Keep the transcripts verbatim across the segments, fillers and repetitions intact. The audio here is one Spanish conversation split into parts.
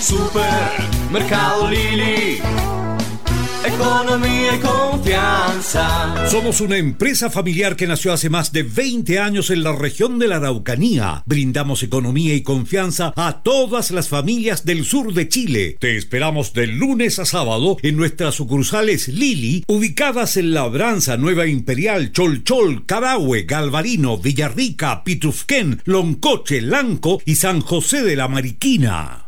Supermercado Lili, economía y confianza. Somos una empresa familiar que nació hace más de veinte años en la región de la Araucanía. Brindamos economía y confianza a todas las familias del sur de Chile. Te esperamos de lunes a sábado en nuestras sucursales Lili, ubicadas en Labranza, Nueva Imperial, Cholchol, Carahue, Galvarino, Villarrica, Pitrufquén, Loncoche, Lanco y San José de la Mariquina.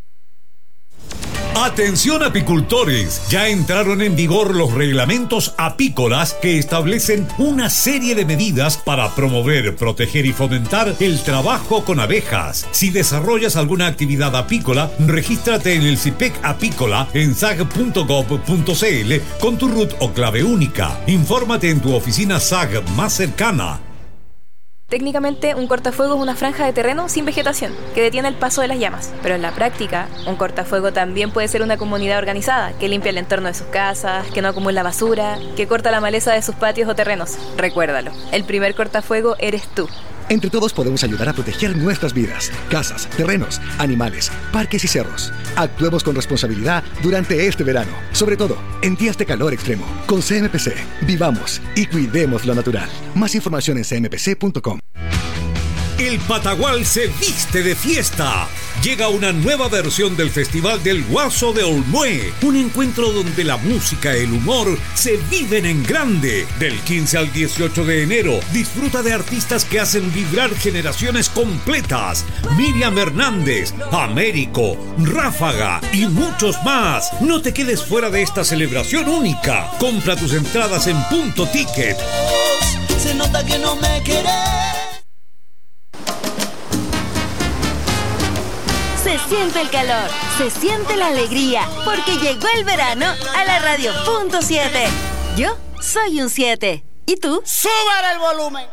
Atención apicultores, ya entraron en vigor los reglamentos apícolas que establecen una serie de medidas para promover, proteger y fomentar el trabajo con abejas. Si desarrollas alguna actividad apícola, regístrate en el CIPEC Apícola en sag punto gob punto cl con tu R U T o clave única. Infórmate en tu oficina S A G más cercana. Técnicamente, un cortafuego es una franja de terreno sin vegetación, que detiene el paso de las llamas. Pero en la práctica, un cortafuego también puede ser una comunidad organizada, que limpia el entorno de sus casas, que no acumula basura, que corta la maleza de sus patios o terrenos. Recuérdalo, el primer cortafuego eres tú. Entre todos podemos ayudar a proteger nuestras vidas, casas, terrenos, animales, parques y cerros. Actuemos con responsabilidad durante este verano, sobre todo en días de calor extremo. Con C M P C, vivamos y cuidemos lo natural. Más información en c m p c punto com. El Patagual se viste de fiesta. Llega una nueva versión del Festival del Guaso de Olmué, un encuentro donde la música y el humor se viven en grande. Del quince al dieciocho de enero, disfruta de artistas que hacen vibrar generaciones completas. Miriam Hernández, Américo, Ráfaga y muchos más. No te quedes fuera de esta celebración única. Compra tus entradas en Punto Ticket. Se nota que no me querés. Se siente el calor, se siente la alegría, porque llegó el verano a la radio punto siete. Yo soy un siete. ¿Y tú? ¡Súbale el volumen!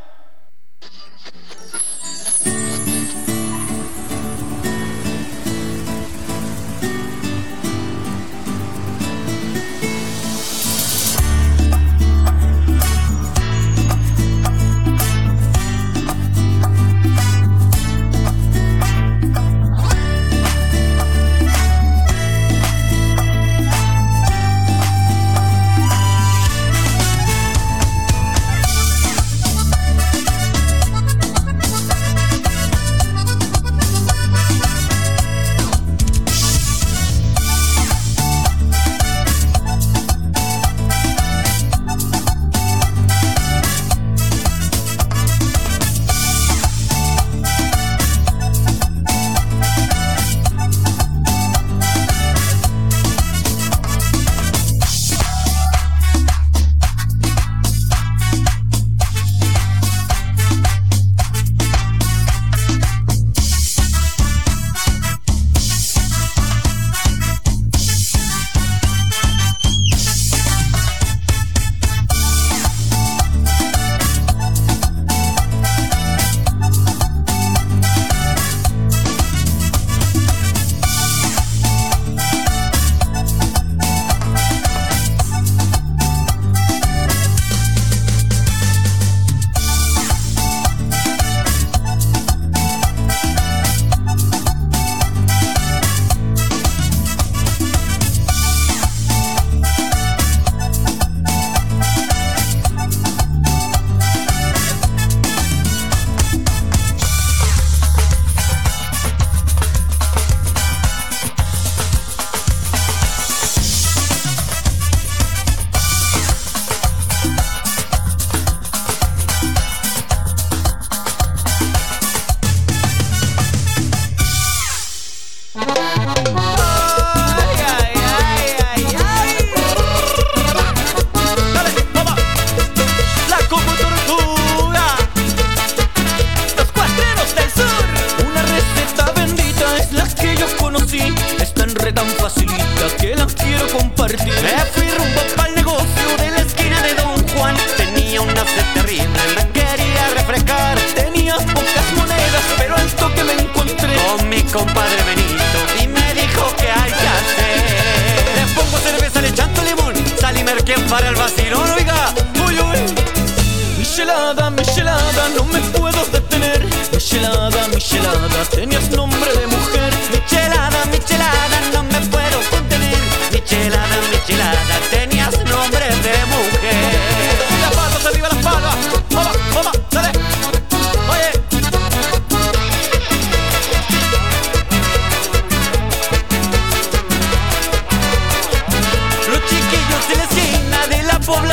Compadre Benito y me dijo que hay que hacer. Le pongo cerveza, le chanto limón, sal y merquén para el vacilón. Oiga, uy, uy. Michelada, michelada, no me puedo detener. Michelada, michelada, tenías nombre de mujer. Michelada, michelada,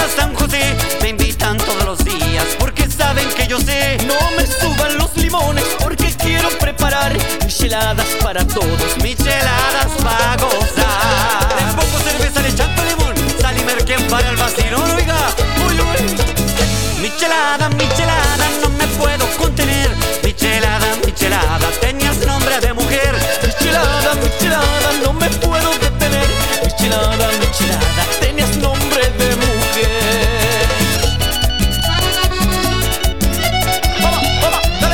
San José me invitan todos los días porque saben que yo sé. No me suban los limones porque quiero preparar micheladas para todos, micheladas para gozar. Les pongo cerveza, le chanto limón, sal y merquén para el vacilón, oiga, uy, uy. Michelada, michelada, no me puedo contener. Michelada, michelada, tenías nombre de mujer. Michelada, michelada, no me puedo detener. Michelada, michelada, tenías nombre de mujer. Vamos, vamos, dale.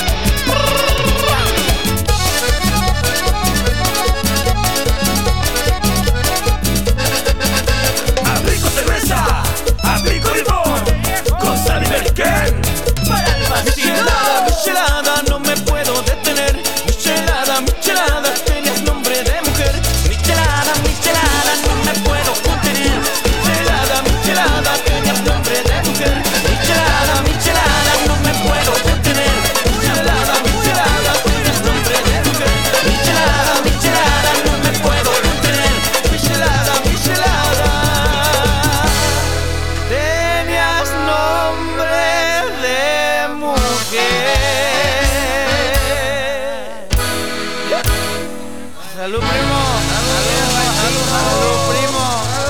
Aplico cerveza, aplico limón, con sal y merquén para el vacío. Michelada, michelada, no me puedo detener. Michelada, michelada, tenías nombre de mujer. Michelada, michelada, no me puedo contener. Michelada, michelada, tenías nombre de mujer. Michelada, michelada, no me puedo contener. Michelada, michelada, tenías nombre de mujer. Michelada, michelada, no me puedo contener. Michelada, michelada, tenías nombre de mujer. Salud, primo. Salud, salud, primo.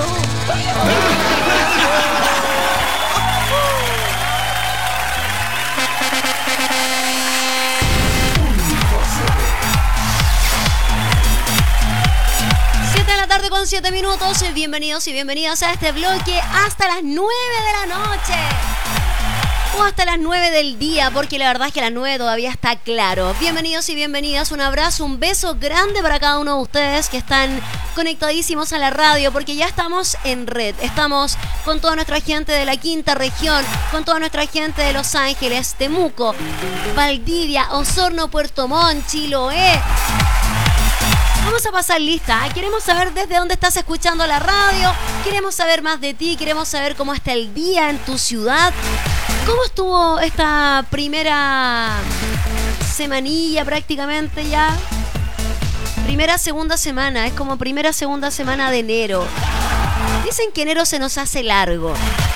siete de la tarde con siete minutos. Bienvenidos y bienvenidas a este bloque hasta las nueve de la noche. O hasta las nueve del día, porque la verdad es que a las nueve todavía está claro. Bienvenidos y bienvenidas, un abrazo, un beso grande para cada uno de ustedes que están conectadísimos a la radio, porque ya estamos en red. Estamos con toda nuestra gente de la quinta región, con toda nuestra gente de Los Ángeles, Temuco, Valdivia, Osorno, Puerto Montt, Chiloé. Vamos a pasar lista, ¿eh? Queremos saber desde dónde estás escuchando la radio, queremos saber más de ti, queremos saber cómo está el día en tu ciudad. ¿Cómo estuvo esta primera semanilla prácticamente ya? Primera, segunda semana, es como primera, segunda semana de enero. Dicen que enero se nos hace largo.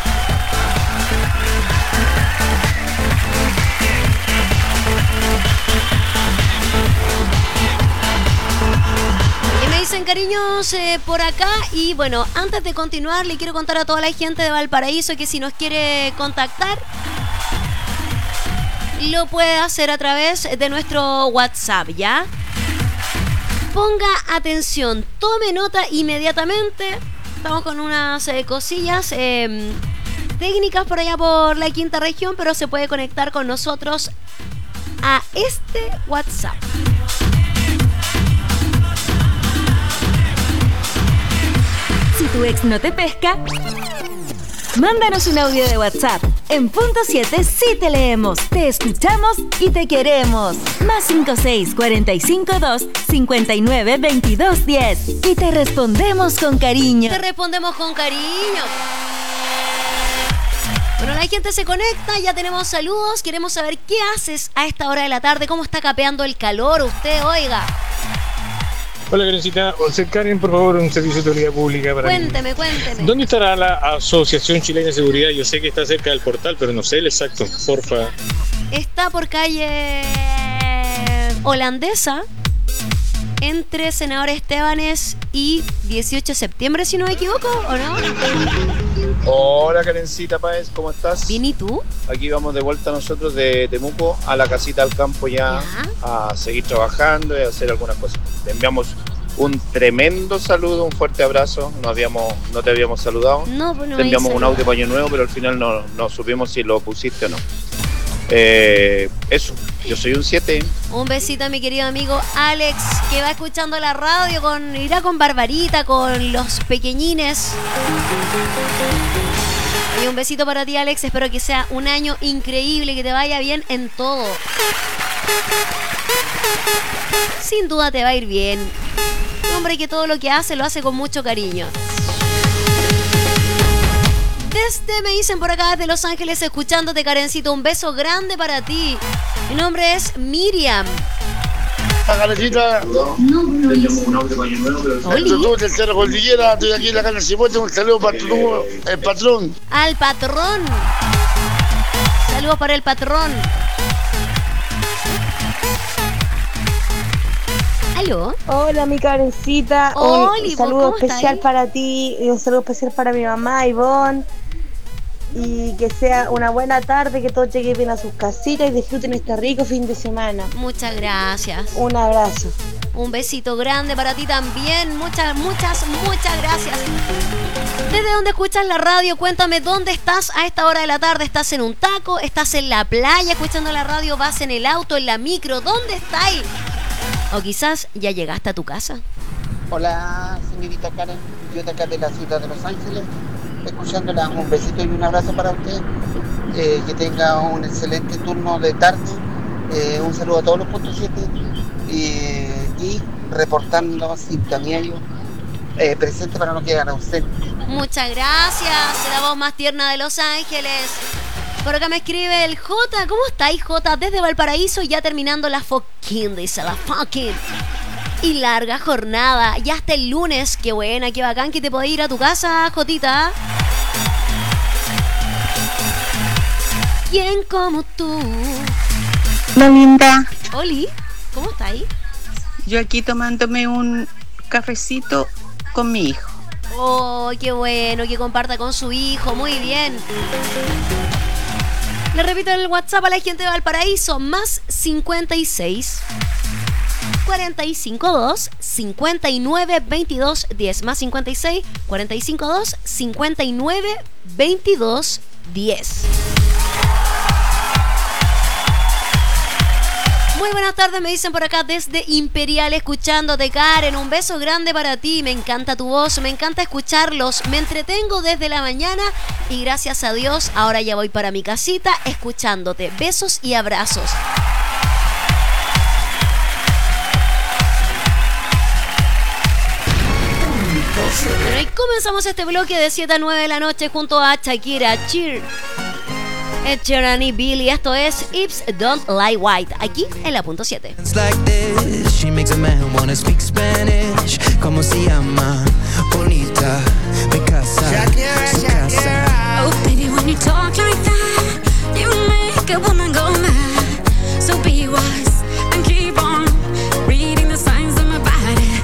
Y me dicen cariños eh, por acá. Y bueno, antes de continuar le quiero contar a toda la gente de Valparaíso que si nos quiere contactar lo puede hacer a través de nuestro WhatsApp, ¿ya? Ponga atención, tome nota inmediatamente. Estamos con unas eh, cosillas eh, técnicas por allá por la quinta región, pero se puede conectar con nosotros a este WhatsApp. Si tu ex no te pesca, mándanos un audio de WhatsApp. En punto siete sí te leemos, te escuchamos y te queremos. Más cinco seis, cuatro cinco dos, cinco nueve, veintidós diez. Y te respondemos con cariño. Te respondemos con cariño. Bueno, la gente se conecta, ya tenemos saludos. Queremos saber qué haces a esta hora de la tarde, cómo está capeando el calor usted, oiga. Hola, Karencita. José Karen, por favor, un servicio de utilidad pública para Cuénteme, mí. cuénteme. ¿Dónde estará la Asociación Chilena de Seguridad? Yo sé que está cerca del portal, pero no sé el exacto. Porfa. Está por calle Holandesa, entre Senador Estebanes y dieciocho de septiembre, si no me equivoco, ¿o no? Hola, Karencita Páez, ¿cómo estás? Bien, ¿y tú? Aquí vamos de vuelta nosotros de Temuco a la casita al campo ya, ya, a seguir trabajando y a hacer algunas cosas. Te enviamos un tremendo saludo, un fuerte abrazo. No habíamos, no te habíamos saludado. No, pues no. Te enviamos un audio paño nuevo, pero al final no, no supimos si lo pusiste o no. Eh, eso, yo soy un siete. Un besito a mi querido amigo Alex, que va escuchando la radio, con irá con Barbarita, con los pequeñines. Y un besito para ti, Alex. Espero que sea un año increíble, que te vaya bien en todo. Sin duda te va a ir bien. Un hombre que todo lo que hace lo hace con mucho cariño. Desde, me dicen por acá, desde Los Ángeles, escuchándote, Karencito, un beso grande para ti. Mi nombre es Miriam. La Calecita. El tutú del Cerro Cordillera. Estoy aquí en la calle Cipote. Un saludo para tu, el patrón. Al patrón. Saludos para el patrón. ¿Aló? Hola, mi Karencita. Hola, un saludo especial para ti y un saludo especial para mi mamá, Ivonne. Y que sea una buena tarde, que todos lleguen bien a sus casitas y disfruten este rico fin de semana. Muchas gracias. Un abrazo. Un besito grande para ti también. Muchas, muchas, muchas gracias. ¿Desde dónde escuchas la radio? Cuéntame dónde estás a esta hora de la tarde. ¿Estás en un taco? ¿Estás en la playa escuchando la radio? ¿Vas en el auto, en la micro? ¿Dónde estás? O quizás ya llegaste a tu casa. Hola, señorita Karen. Yo de acá de la ciudad de Los Ángeles, escuchándola. Un besito y un abrazo para usted. Eh, que tenga un excelente turno de tarde. Eh, un saludo a todos los puntos siete. Eh, y reportando simultáneo eh, presente para no quedar ausente. Muchas gracias. La voz más tierna de Los Ángeles. Por acá me escribe el J. ¿Cómo estáis, J? Desde Valparaíso, ya terminando la fucking, dice la fucking. Y larga jornada. Ya hasta el lunes. Qué buena, qué bacán que te podés ir a tu casa, Jotita. ¿Quién como tú? Hola, linda. Oli, ¿cómo estáis? Yo aquí tomándome un cafecito con mi hijo. Oh, qué bueno que comparta con su hijo. Muy bien. Le repito el WhatsApp a la gente de Valparaíso, más cincuenta y seis, cuarenta y cinco dos, cincuenta y nueve, veintidós, diez, más cincuenta y seis, cuarenta y cinco dos, cincuenta y nueve, veintidós, diez. Muy buenas tardes, me dicen por acá desde Imperial, escuchándote, Karen. Un beso grande para ti, me encanta tu voz, me encanta escucharlos, me entretengo desde la mañana y gracias a Dios ahora ya voy para mi casita escuchándote. Besos y abrazos. Bueno, y comenzamos este bloque de siete a nueve de la noche junto a Shakira, Cheer, Ed Sheeran y Billy. Esto es Hips Don't Lie White, aquí en la punto siete. Like this, she makes a man wanna speak Spanish. Como se llama, bonita, mi casa, su casa. Oh baby, when you talk like that, you make a woman go mad. So be wise and keep on reading the signs of my body.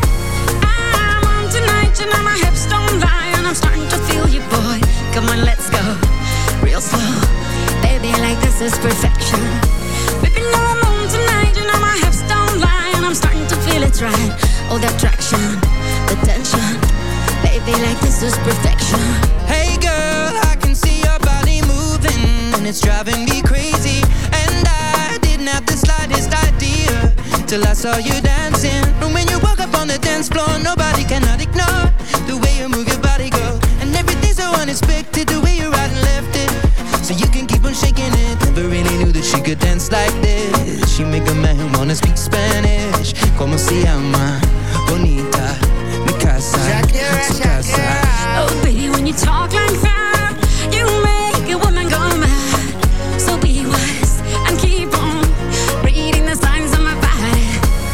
I'm on tonight, you know my hips don't lie, and I'm starting to feel you, boy. Come on, let's go, real slow. Baby, like this is perfection. Baby, no, I'm on tonight. You know my hips don't lie, and I'm starting to feel it's right. Oh, the attraction, the tension. Baby, like this is perfection. Hey girl, I can see your body moving, and it's driving me crazy. And I didn't have the slightest idea till I saw you dancing. And when you walk up on the dance floor, nobody cannot ignore the way you move your body, girl. And everything's so unexpected, the way you right and left it. So you can keep on shaking it. Never really knew that she could dance like this. She make a man wanna speak Spanish. Como se llama, bonita, mi casa, su casa. Oh baby, when you talk like that, you make a woman go mad. So be wise and keep on reading the signs of my body.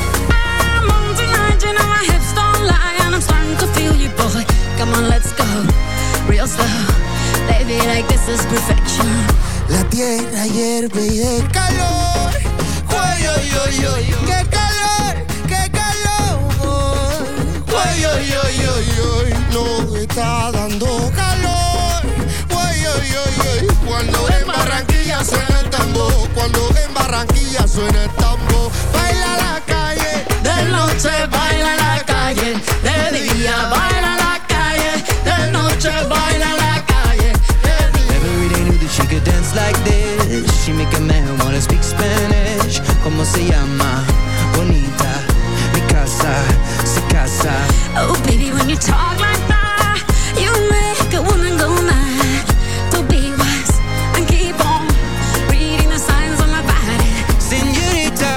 I'm on tonight, you know my hips don't lie, and I'm starting to feel you, boy. Come on, let's go, real slow. Baby, like this is perfection. La tierra hierve y de calor. Ay, ay, ay, ay, qué calor, qué calor. Ay, ay, ay, ay, ay, no está dando calor. Ay, ay, ay, ay, cuando en Barranquilla suena el tambor, cuando en Barranquilla suena el tambor. Baila la calle, de noche baila la calle, de día baila la calle, de noche baila la calle. She could dance like this. She make a man wanna speak Spanish. Como se llama, bonita, mi casa, su casa. Oh baby, when you talk like that, you make a woman go mad. So be wise and keep on reading the signs on my body. Señorita,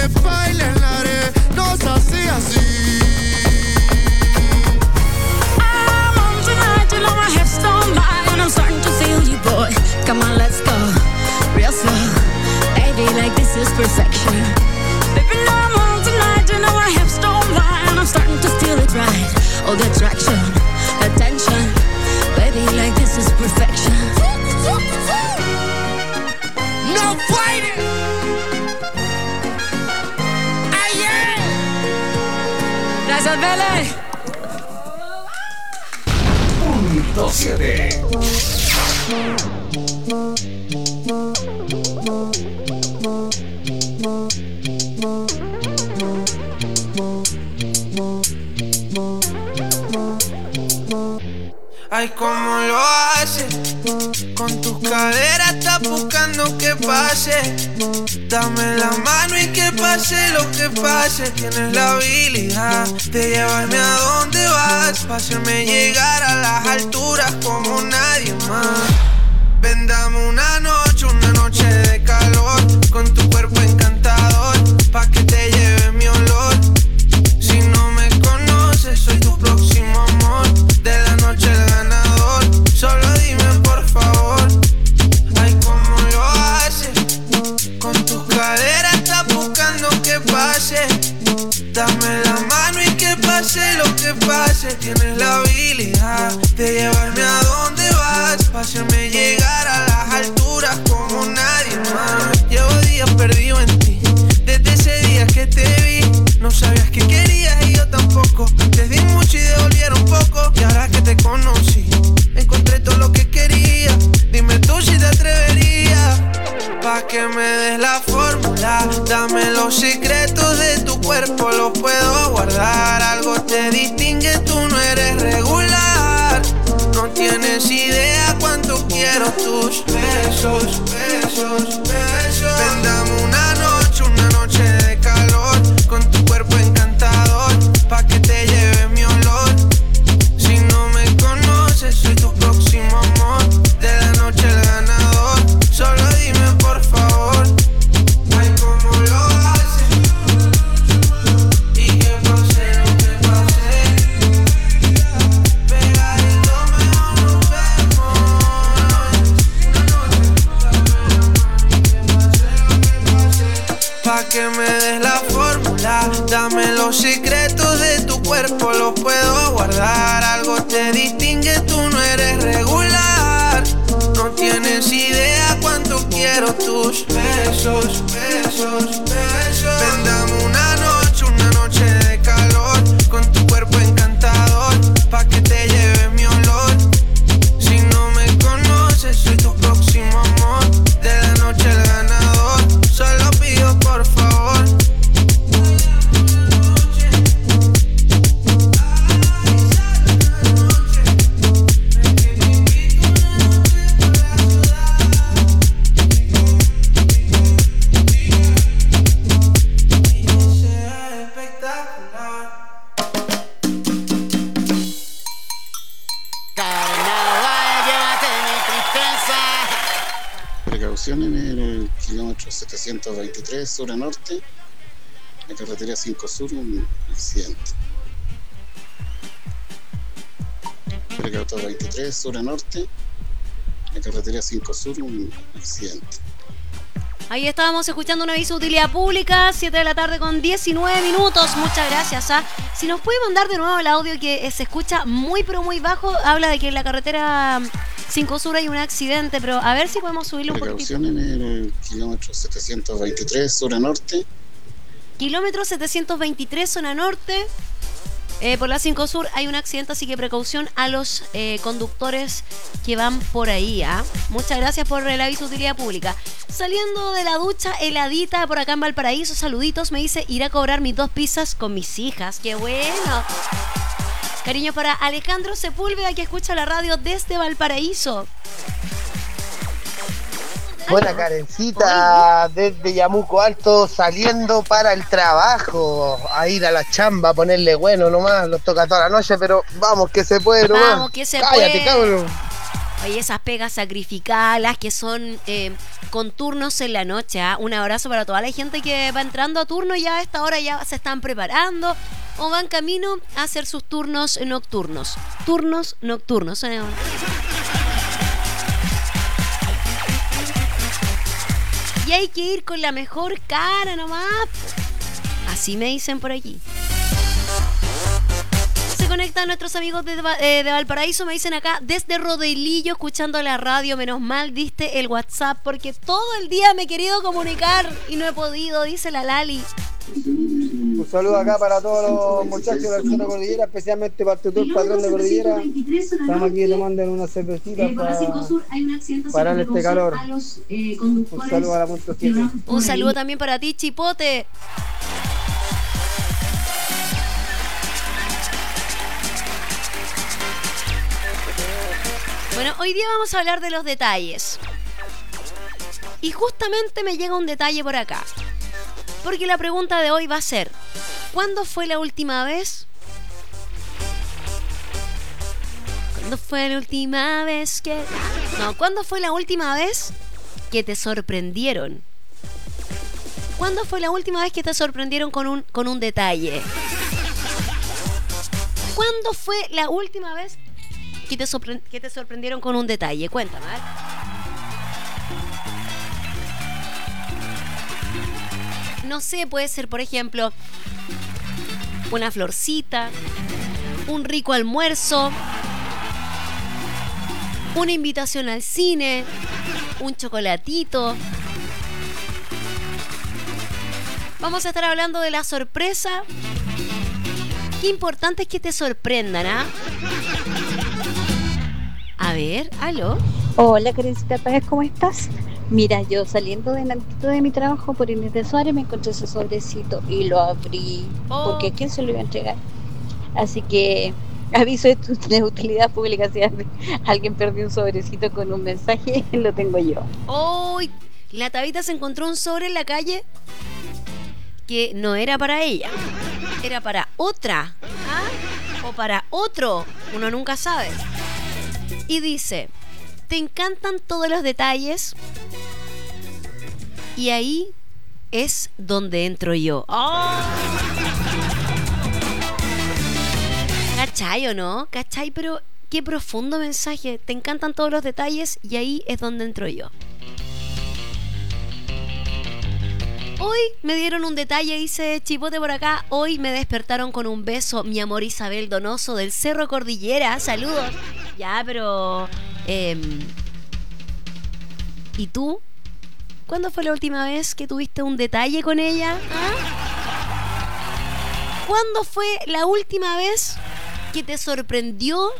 baile en la arenosa así, así. I'm on tonight, you know my hips don't lie, and I'm starting to feel you, boy. Come on, let's go, real slow. Baby, like this is perfection. Baby, now I'm on tonight, you know my hips don't lie, and I'm starting to feel it right. All the attraction, attention. Baby, like this is perfection. No fighting. Ay, yeah. Gracias, Bele. Punto siete. Ay, cómo lo haces, con tus caderas estás buscando que pase. Dame la mano y que pase lo que pase. Tienes la habilidad de llevarme a donde vas, pa' hacerme llegar a las alturas como nadie más. Ven, dame una noche, una noche de calor, con tu cuerpo encantador, pa' que te lleve mi olor. Si no me conoces, soy tu próximo amor, de la noche el ganador. Solo dime por favor, ay, cómo lo haces, con tus caderas estás buscando que pase. Dame la mano y que pase lo que pase. Tienes la habilidad de llevarme a donde vas, pa' hacerme llegar a las alturas como nadie más. Llevo días perdido en ti, desde ese día que te vi. No sabías que querías y yo tampoco. Te di mucho y devolvieron poco. Y ahora que te conocí, encontré todo lo que quería. Dime tú si te atreverías, pa' que me des la fórmula. Dame los secretos de tu cuerpo, los puedo guardar. Algo te distingue, tú no eres regular. No tienes idea cuánto quiero tus besos, besos, besos. Ven, dame una noche, una noche de calor, con tu cuerpo encantador, pa' que te lleve mi olor. Si no me conoces, soy tu próximo amor, de la noche el ganador. Solo dime por favor, ay, cómo lo haces, y que pase lo que pase. Pegadito mejor nos vemos. Pa' que me des la fórmula, dame los secretos de tu cuerpo, los puedo guardar. Algo te distingue, tú no eres regular. No tienes idea cuánto quiero tus besos, besos, besos. Ven, dame una noche, una noche de calor, con tu cuerpo encantador, pa' que te lleve mi olor. Si no me conoces, soy tu próximo amor, de la noche el ganador. Solo pido por favor, precauciones en el kilómetro setecientos veintitrés sur a norte, la carretera cinco sur, un accidente. Precautos veintitrés sur a norte, la carretera cinco sur, un accidente. Ahí estábamos escuchando un aviso de utilidad pública, siete de la tarde con diecinueve minutos. Muchas gracias. ¿ah? Si nos puede mandar de nuevo el audio que eh, se escucha muy pero muy bajo, habla de que en la carretera cinco sur hay un accidente, pero a ver si podemos subirlo un poquitito. Precaución en el kilómetro setecientos veintitrés sur a norte. Kilómetro setecientos veintitrés zona norte. Eh, por la cinco sur hay un accidente, así que precaución a los eh, conductores que van por ahí. ¿ah? Muchas gracias por el aviso de utilidad pública. Saliendo de la ducha, heladita por acá en Valparaíso, saluditos, me dice, iré a cobrar mis dos pizzas con mis hijas. ¡Qué bueno! Cariño para Alejandro Sepúlveda, que escucha la radio desde Valparaíso. Buena Karencita, desde Yamuco Alto, saliendo para el trabajo, a ir a la chamba, a ponerle bueno nomás, los toca toda la noche, pero vamos que se puede nomás. Vamos que se Cállate, puede. cabrón. Oye, esas pegas sacrificadas, las que son eh, con turnos en la noche, ¿eh? Un abrazo para toda la gente que va entrando a turno, ya a esta hora ya se están preparando o van camino a hacer sus turnos nocturnos. Turnos nocturnos. ¿eh? Y hay que ir con la mejor cara nomás. Así me dicen por aquí. Se conectan nuestros amigos de, eh, de Valparaíso, me dicen acá, desde Rodelillo, escuchando la radio. Menos mal diste el WhatsApp, porque todo el día me he querido comunicar y no he podido, dice la Lali. Un saludo acá para todos los muchachos del Cerro Cordillera, especialmente para tu tour, patrón de Cordillera. Estamos aquí tomando unas cervecitas para parar este calor. Un saludo a la punto siete. Un saludo también para ti, Chipote. Bueno, hoy día vamos a hablar de los detalles. Y justamente me llega un detalle por acá. Porque la pregunta de hoy va a ser: ¿cuándo fue la última vez? ¿Cuándo fue la última vez que...? No, ¿cuándo fue la última vez que te sorprendieron? ¿Cuándo fue la última vez que te sorprendieron con un, con un detalle? ¿Cuándo fue la última vez que te, sorpre- que te sorprendieron con un detalle? Cuéntame, ¿eh? No sé, puede ser, por ejemplo, una florcita, un rico almuerzo, una invitación al cine, un chocolatito. Vamos a estar hablando de la sorpresa. Qué importante es que te sorprendan, ¿ah? A ver, aló. Hola, Karencita Páez, ¿cómo estás? Mira, yo saliendo delantito de mi trabajo por Inés de Suárez me encontré ese sobrecito y lo abrí. Oh. Porque ¿quién se lo iba a entregar? Así que aviso de utilidad pública, si alguien perdió un sobrecito con un mensaje, lo tengo yo. ¡Oh! La Tabita se encontró un sobre en la calle que no era para ella, era para otra, ¿ah? O para otro, uno nunca sabe. Y dice: te encantan todos los detalles y ahí es donde entro yo. ¡Oh! ¿Cachai o no? ¿Cachai? Pero qué profundo mensaje. Te encantan todos los detalles y ahí es donde entro yo. Hoy me dieron un detalle, dice Chipote por acá. Hoy me despertaron con un beso, mi amor Isabel Donoso del Cerro Cordillera. Saludos. Ya, pero... Eh, ¿y tú? ¿Cuándo fue la última vez que tuviste un detalle con ella? ¿Ah? ¿Cuándo fue la última vez que te sorprendió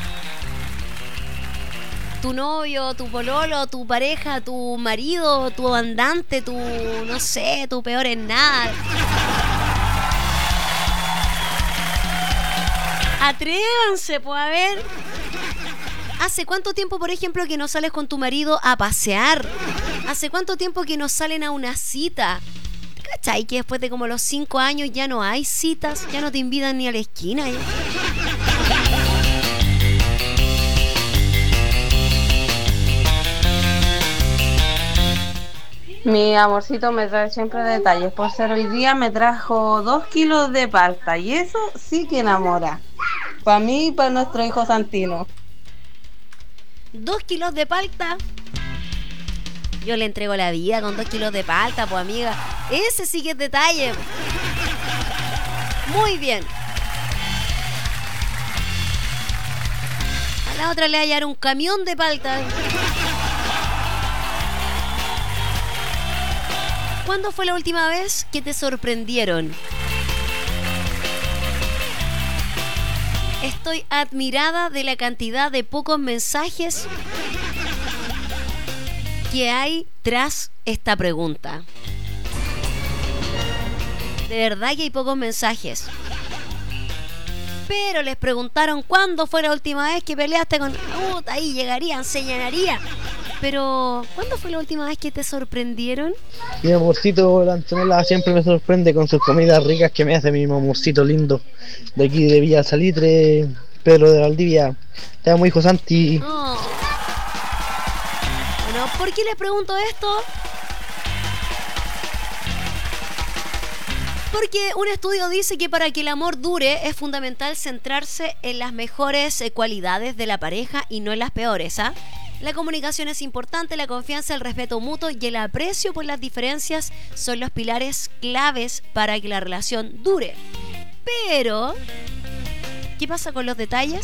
tu novio, tu pololo, tu pareja, tu marido, tu andante, tu, no sé, tu peor en nada? Atrévanse, pues, a ver. ¿Hace cuánto tiempo, por ejemplo, que no sales con tu marido a pasear? ¿Hace cuánto tiempo que no salen a una cita? ¿Cachai? Que después de como los cinco años ya no hay citas, ya no te invitan ni a la esquina. ¿Ya? Mi amorcito me trae siempre detalles. Por ser hoy día me trajo dos kilos de palta y eso sí que enamora. Para mí y para nuestro hijo Santino. Dos kilos de palta. Yo le entrego la vida con dos kilos de palta, pues amiga. Ese sí que es detalle. Muy bien. A la otra le hallar un camión de palta. ¿Cuándo fue la última vez que te sorprendieron? Estoy admirada de la cantidad de pocos mensajes que hay tras esta pregunta. De verdad que hay pocos mensajes. Pero les preguntaron cuándo fue la última vez que peleaste con... Uh, ahí llegarían, se llenaría. Pero, ¿cuándo fue la última vez que te sorprendieron? Mi amorcito, la Antonella siempre me sorprende con sus comidas ricas que me hace mi amorcito lindo. De aquí de Villa Salitre, Pedro de Valdivia. Te amo, hijo Santi. Oh, ¿Por qué les pregunto esto? Porque un estudio dice que para que el amor dure es fundamental centrarse en las mejores eh, cualidades de la pareja y no en las peores, ¿ah? La comunicación es importante, la confianza, el respeto mutuo y el aprecio por las diferencias son los pilares claves para que la relación dure. Pero, ¿qué pasa con los detalles?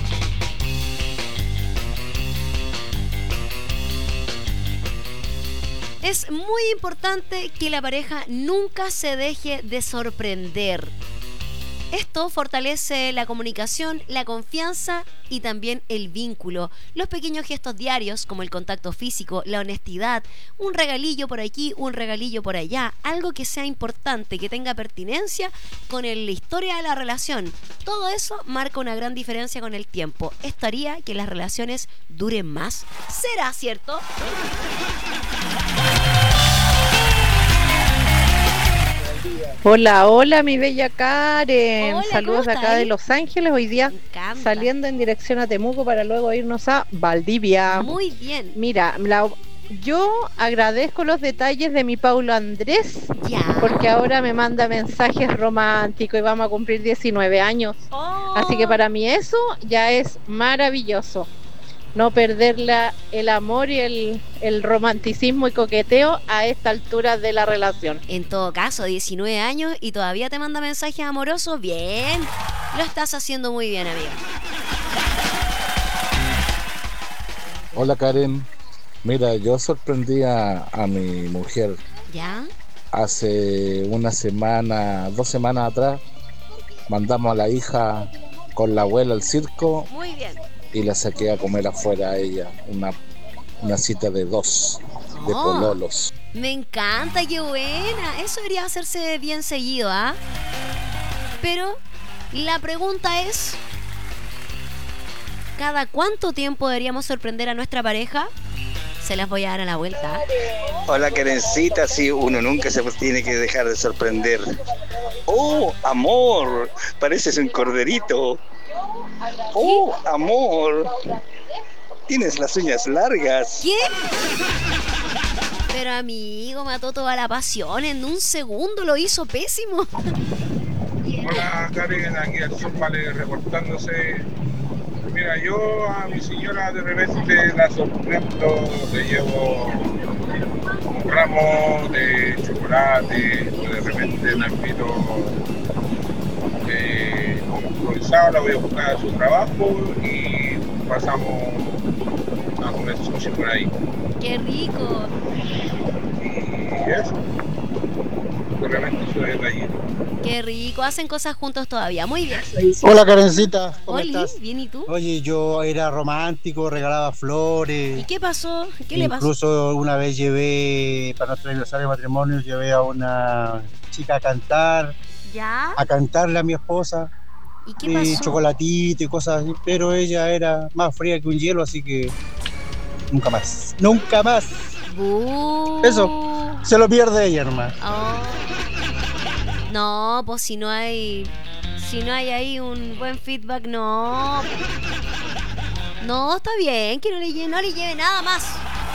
Es muy importante que la pareja nunca se deje de sorprender. Esto fortalece la comunicación, la confianza y también el vínculo. Los pequeños gestos diarios, como el contacto físico, la honestidad, un regalillo por aquí, un regalillo por allá, algo que sea importante, que tenga pertinencia con el- la historia de la relación. Todo eso marca una gran diferencia con el tiempo. Esto haría que las relaciones duren más. ¿Será cierto? Hola, hola, mi bella Karen. Hola, Saludos ¿cómo de acá estáis? de Los Ángeles. Hoy día encanta. saliendo en dirección a Temuco para luego irnos a Valdivia. Muy bien. Mira, la- yo agradezco los detalles de mi Paulo Andrés, porque ahora me manda mensajes románticos y vamos a cumplir diecinueve años. Así que para mí eso ya es maravilloso. No perder la- el amor y el, el romanticismo y coqueteo a esta altura de la relación. En todo caso, diecinueve años y todavía te manda mensajes amorosos. Bien, lo estás haciendo muy bien, amiga. Hola Karen, mira, yo sorprendí a, a mi mujer ¿Ya? hace una semana, dos semanas atrás, mandamos a la hija con la abuela al circo Muy bien. y la saqué a comer afuera a ella, una, una cita de dos, de Oh. pololos. Me encanta, qué buena. Eso debería hacerse bien seguido, ¿ah? Pero la pregunta es, ¿cada cuánto tiempo deberíamos sorprender a nuestra pareja? Se las voy a dar a la vuelta. Hola Karencita, sí, uno nunca se tiene que dejar de sorprender. ¡Oh, amor! Pareces un corderito. ¡Oh, amor! Tienes las uñas largas. ¿Qué? Pero amigo, mató toda la pasión. En un segundo lo hizo pésimo. Hola Karen, aquí al Sur Vale reportándose. Mira, yo a mi señora de repente la sorprendo, le llevo un ramo de chocolate, o de repente la invito eh, como improvisado, la voy a buscar a su trabajo y pasamos a comer sushi por ahí. Qué rico. Y eso, de repente su detallito. Qué rico. Hacen cosas juntos todavía. Muy bien. Hola Karencita, ¿cómo Oli, estás? bien, ¿y tú? Oye, yo era romántico, regalaba flores. ¿Y qué pasó? ¿Qué le pasó? Incluso una vez llevé, para nuestro aniversario de matrimonio, llevé a una chica a cantar, ¿Ya? a cantarle a mi esposa. ¿Y qué pasó? Chocolatito y cosas así, pero ella era más fría que un hielo, así que nunca más, nunca más. Eso, se lo pierde ella nomás. Oh. No, pues si no hay. Si no hay ahí un buen feedback, no. No, está bien, que no le lleve, no le lleve nada más.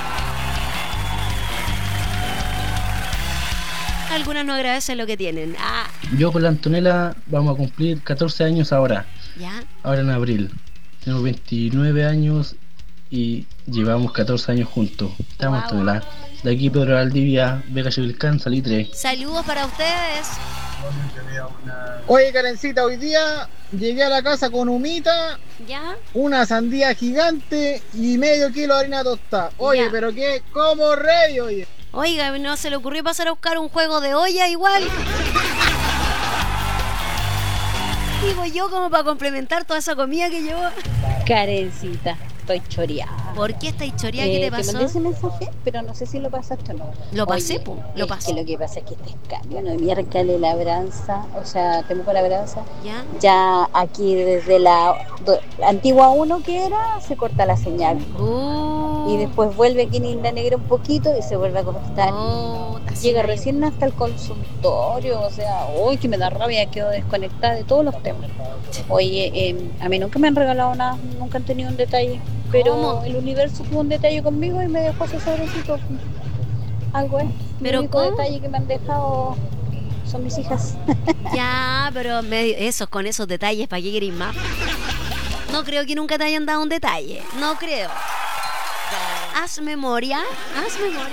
Algunas no agradecen lo que tienen. Ah, Yo con la Antonella vamos a cumplir catorce años ahora, ya. ahora en abril. Tengo veintinueve años y llevamos catorce años juntos. Estamos, Antonella. De aquí Pedro Valdivia, Vega Chivilcán, Salitre. Saludos para ustedes. Oye, Karencita, hoy día llegué a la casa con humita, ¿Ya? una sandía gigante y medio kilo de harina tostada. Oye, Ya. pero qué, como rey, oye. Oiga, ¿no se le ocurrió pasar a buscar un juego de olla igual? Digo yo, como para complementar toda esa comida que llevó. Karencita, estoy choreada. ¿Por qué estáis choreada? ¿Qué Eh, te pasó? Te mandé ese mensaje, pero no sé si lo pasaste o no. Lo pasé, Oye, po, lo es pasé. que lo que pasa es que este cambio, no miércoles labranza, o sea, Temuco labranza. ¿Ya? Ya aquí desde la do- antigua uno que era, se corta la señal. Y después vuelve aquí en Isla Negra un poquito y se vuelve a cortar. Llega recién hasta el consultorio, o sea, uy, que me da rabia, quedo desconectada de todos los temas. Oye, eh, a mí nunca me han regalado nada, nunca han tenido un detalle. Pero ¿Cómo? el universo tuvo un detalle conmigo y me dejó ese sobrecito. Algo es. ¿Pero el único cómo? detalle que me han dejado son mis hijas. Ya, pero medio, eso, con esos detalles, ¿para qué querés más? No creo que nunca te hayan dado un detalle. No creo. Haz memoria. Haz memoria.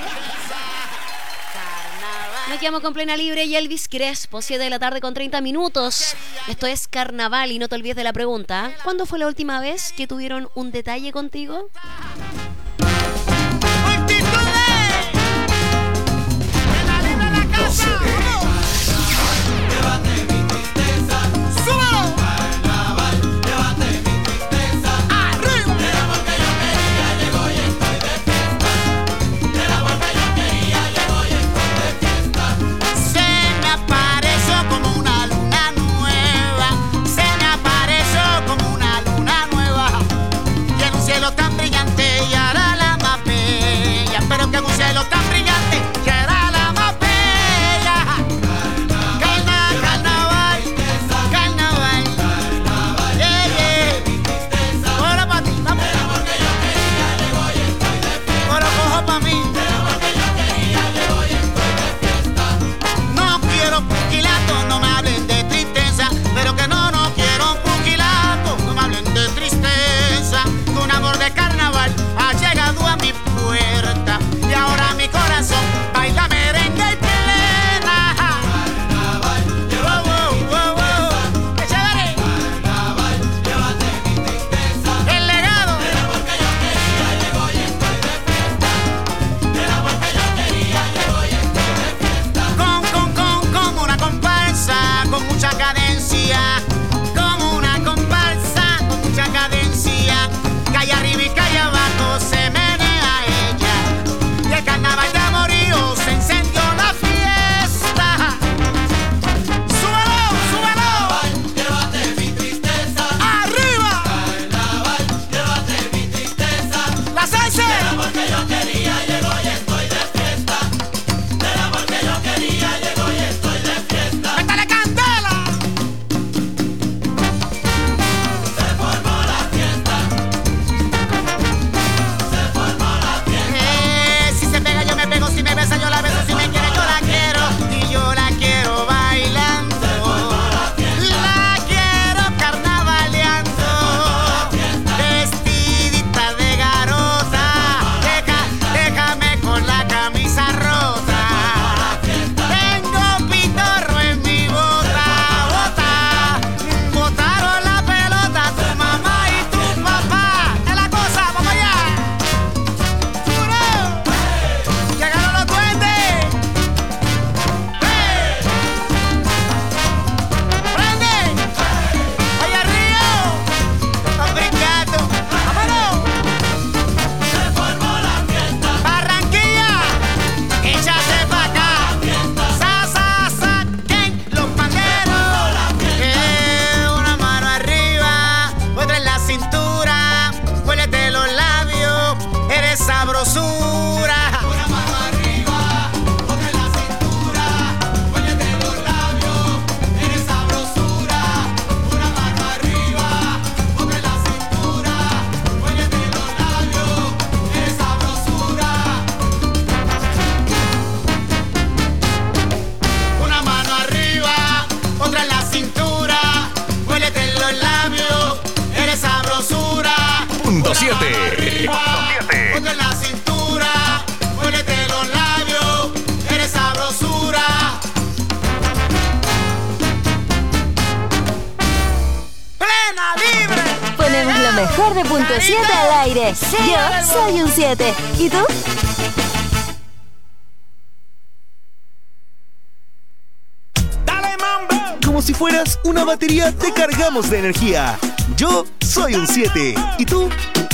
Nos quedamos con Plena Libre y Elvis Crespo, siete de la tarde con treinta minutos. Esto es Carnaval y no te olvides de la pregunta. ¿Cuándo fue la última vez que tuvieron un detalle contigo? Tan brillante y hará la más bella, pero que un cielo tan brillante y hará la más bella. Carna, carnaval, carnaval, yeah, yeah. Ahora pa' ti, vamos. Ahora cojo pa' mí. No quiero pugilato, no me hablen de tristeza, pero que no, no quiero pugilato, no me hablen de tristeza. Un amor de carnaval ha llegado a mi puerta y ahora mi corazón baila merengue y plena. Carnaval, llévate mi tristeza. Carnaval, llévate mi tristeza. El legado del amor que yo quería llegó y estoy de fiesta. Del amor que yo quería llegó y estoy de fiesta. Con, con, con, como una comparsa con mucha cadencia, como una comparsa con mucha cadencia. Calle arriba y calle abajo se menea ella. Y el carnaval de amorío se encendió la fiesta. ¡Súbelo, súbelo! Carnaval, llévate mi tristeza. ¡Arriba! Carnaval, llévate mi tristeza. ¡La salsa! Del amor que yo quería llegó y estoy de fiesta. Del amor que yo quería llegó y estoy de fiesta. ¡Métale candela! Se formó la fiesta. Si se pega yo me pego, si me besa yo la beso, si me quiere yo la quiero y yo la quiero bailando, la quiero carnavaleando, vestidita de garota, deja, déjame con la camisa rota, tengo pitorro en mi bota, bota, botaron la pelota tu mamá y tu papá, es la cosa, vamos allá. Llegaron los duendes. ¡Hey! ¡Prende! ¡Allá arriba! ¡Están brincando! ¡Vámonos! Se formó la fiesta. ¡Barranquilla! ¡Échate pa' acá! ¡Sa, sa, saquen los panderos! Eh, una mano arriba, otra en la cintura. Huélete los labios, eres sabrosura. Una mano arriba, otra en la cintura. Huélete los labios, eres sabrosura. Una mano arriba, otra en la cintura. Huélete los labios, eres sabrosura. Una mano arriba, otra en la cintura. Huélete los labios, eres sabrosura. Punto siete. Otra en la cintura, huélete los labios, eres sabrosura. Plena Libre. Ponemos lo mejor de Punto siete al aire. Yo soy un siete. ¿Y tú? Como si fueras una batería, te cargamos de energía. Yo soy un siete. ¿Y tú?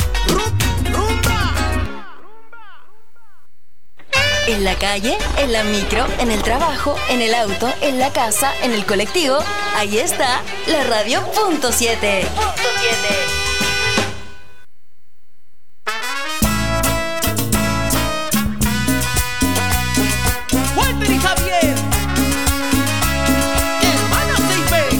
En la calle, en la micro, en el trabajo, en el auto, en la casa, en el colectivo. Ahí está la radio Punto siete. Punto siete. Walter y Javier. Hermanos de I P.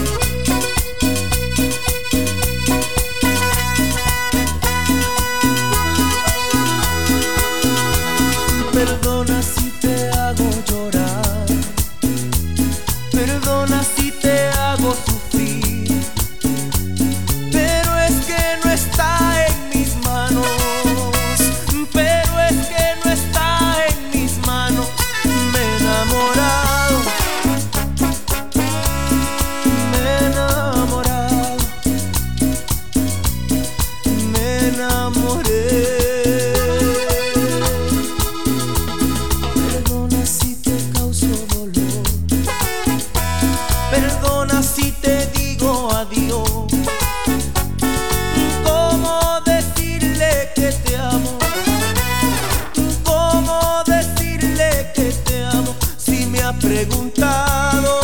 te hago sufrir, pero es que no está en mis manos, pero es que no está en mis manos. Me he enamorado, me he enamorado, me enamoré. Perdona si te causo dolor, perdona si te digo adiós. ¿Cómo decirle que te amo? ¿Cómo decirle que te amo? Si me ha preguntado,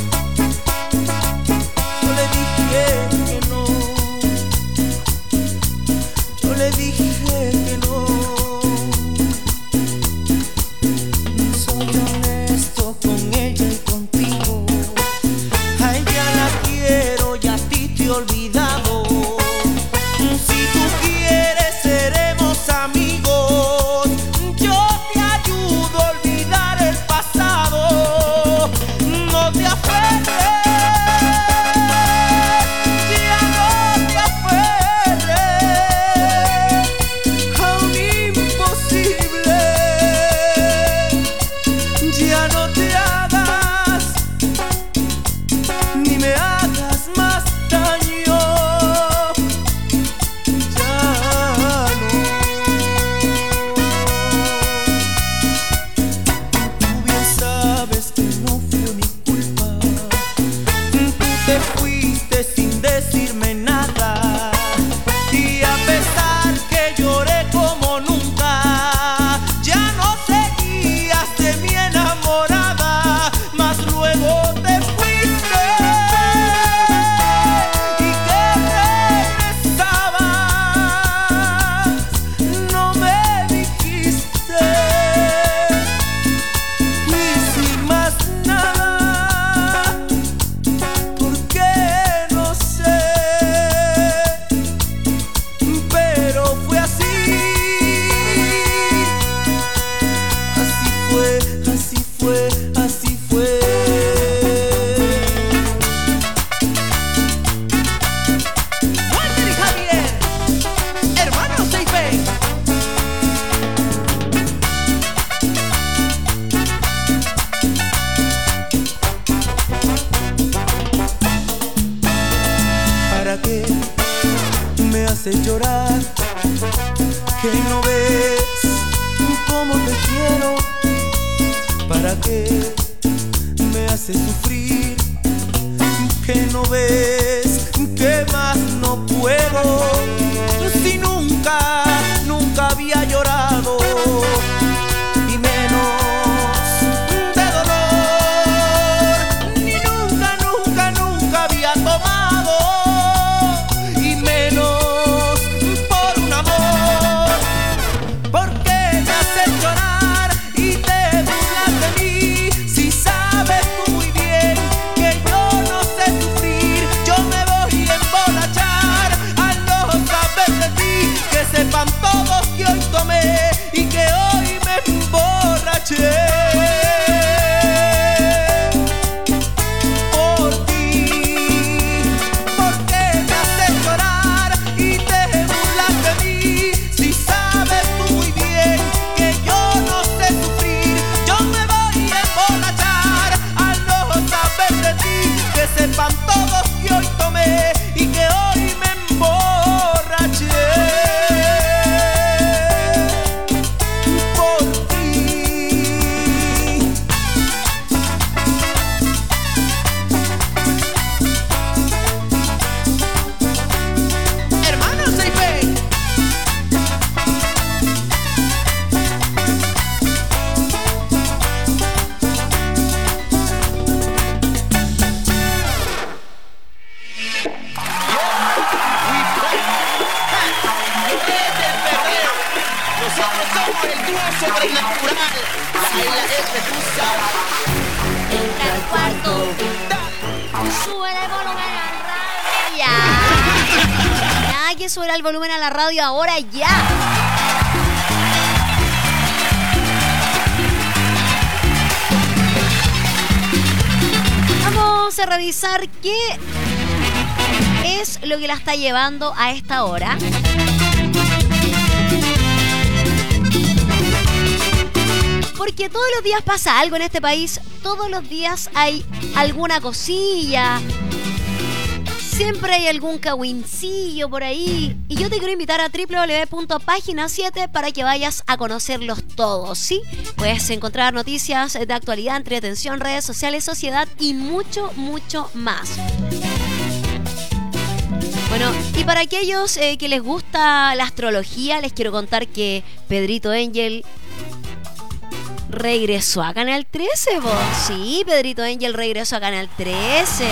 yo le dije que no, yo le dije que no. Soy honesto con ella y contigo. A ella la quiero y a ti te he olvidado. Si tú quieres seremos amigos. Yo te ayudo a olvidar el pasado. No te aferres, ya no te aferres a un imposible. Ya no te hagas ni me hagas más daño. Ya no. Tú bien sabes que no fue mi culpa. Tú te fuiste sin decirme nada. Y a pesar que lloré como nunca, ya no seguías de mi enamorada. Mas luego te fuiste y que regresabas. No me dijiste. Y sin más nada, ¿por qué? No sé. Pero fue así. Así fue, así fue, así fue. Walter y Javier, hermanos de Ipe. ¿Para qué me haces llorar? Que no ves cómo te quiero. ¿Para qué me haces sufrir? Que no ves que más no puedo. Si nunca, nunca había llorado, y menos de dolor. Ni nunca, nunca, nunca había tomado, y menos por un amor. ¿Por qué me haces llorar y te burlas de mí? Si sabes tú muy bien que yo no sé sufrir. Yo me voy a emborrachar al no saber de ti. Que sepan todos que hoy tomé y que hoy me emborraché. Por ti, ¿por qué me haces llorar y te burlas de mí? Si sabes tú muy bien que yo no sé sufrir. Yo me voy a emborrachar al no saber de ti. Que sepan todos que hoy tomé y que hoy me emborraché. Por ti. Hermanos de Ipe. Nosotros somos el dúo sobrenatural. Baila este tú sabes. Entra al cuarto. Sube el volumen a la radio. Ya. Ya que sube el volumen a la radio ahora ya. Vamos. vamos a revisar qué es lo que la está llevando a esta hora. Porque todos los días pasa algo en este país, todos los días hay alguna cosilla, siempre hay algún cagüincillo por ahí. Y yo te quiero invitar a doble u doble u doble u punto página siete para que vayas a conocerlos todos, ¿sí? Puedes encontrar noticias de actualidad, entretención, redes sociales, sociedad y mucho, mucho más. Bueno, y para aquellos eh, que les gusta la astrología, les quiero contar que Pedrito Angel regresó a Canal trece, vos. Sí, Pedrito Angel regresó a Canal trece.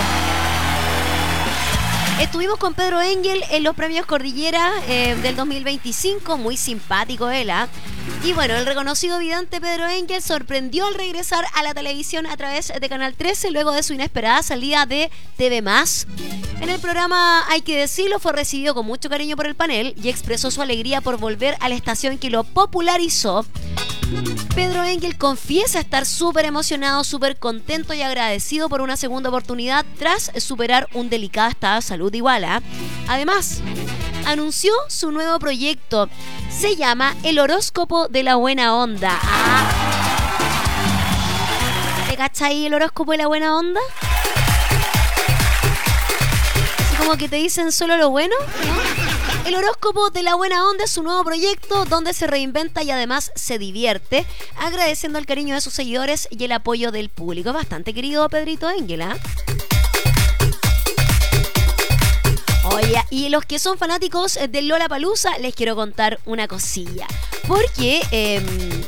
Estuvimos con Pedro Angel en los premios Cordillera eh, del dos mil veinticinco, muy simpático él, ¿eh? Y bueno, el reconocido vidente Pedro Angel sorprendió al regresar a la televisión a través de Canal trece luego de su inesperada salida de T V más. En el programa, hay que decirlo, fue recibido con mucho cariño por el panel y expresó su alegría por volver a la estación que lo popularizó. Pedro Angel confiesa estar súper emocionado, súper contento y agradecido por una segunda oportunidad tras superar un delicado estado de salud igual, ¿eh? Además, anunció su nuevo proyecto. Se llama El Horóscopo de la Buena Onda. Ah. ¿Te cachai el horóscopo de la buena onda? Así como que te dicen solo lo bueno, ¿no? El Horóscopo de la Buena Onda es su nuevo proyecto donde se reinventa y además se divierte, agradeciendo el cariño de sus seguidores y el apoyo del público. Bastante querido Pedrito Angel, ¿eh? Oye, y los que son fanáticos del Lollapalooza, les quiero contar una cosilla. Porque eh,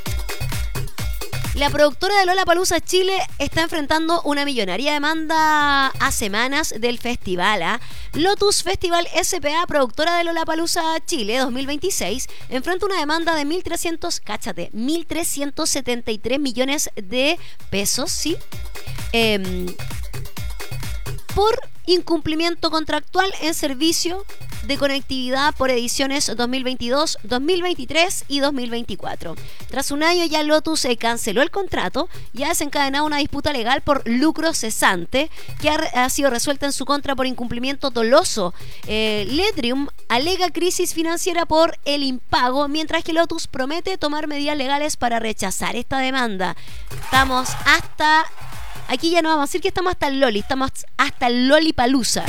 la productora de Lollapalooza Chile está enfrentando una millonaria demanda a semanas del festival, ¿eh? Lotus Festival S P A, productora de Lollapalooza Chile dos mil veintiséis, enfrenta una demanda de mil trescientos, cáchate, mil trescientos setenta y tres millones de pesos, ¿sí? Eh, por incumplimiento contractual en servicio de conectividad por ediciones dos mil veintidós, dos mil veintitrés y dos mil veinticuatro. Tras un año ya Lotus eh, canceló el contrato y ha desencadenado una disputa legal por lucro cesante que ha, ha sido resuelta en su contra por incumplimiento doloso. Eh, Letrium alega crisis financiera por el impago, mientras que Lotus promete tomar medidas legales para rechazar esta demanda. Estamos hasta... Aquí ya no vamos a decir que estamos hasta el Loli, estamos hasta el Lollapalooza.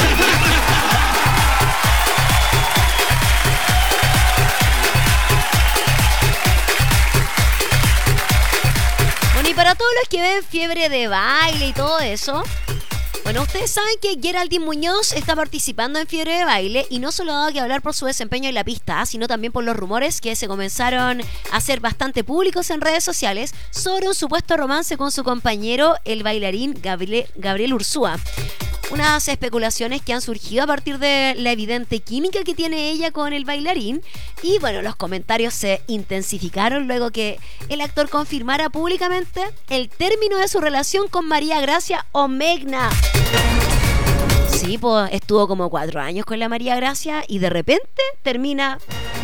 Bueno, y para todos los que ven Fiebre de Baile y todo eso, bueno, ustedes saben que Geraldine Muñoz está participando en Fiebre de Baile y no solo ha dado que hablar por su desempeño en la pista, sino también por los rumores que se comenzaron a hacer bastante públicos en redes sociales sobre un supuesto romance con su compañero, el bailarín Gabriel, Gabriel Ursúa. Unas especulaciones que han surgido a partir de la evidente química que tiene ella con el bailarín. Y bueno, los comentarios se intensificaron luego que el actor confirmara públicamente el término de su relación con María Gracia Omegna. Sí, pues estuvo como cuatro años con la María Gracia y de repente termina.